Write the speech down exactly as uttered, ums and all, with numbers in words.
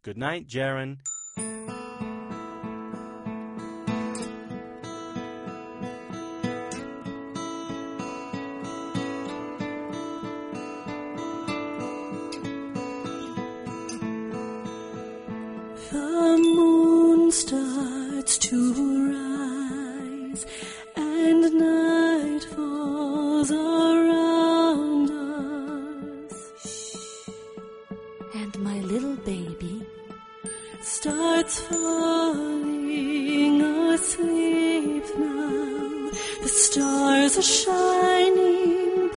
Good night, Jaron. The moon starts to rise, and night falls around us. And my little baby starts falling asleep now. The stars are shining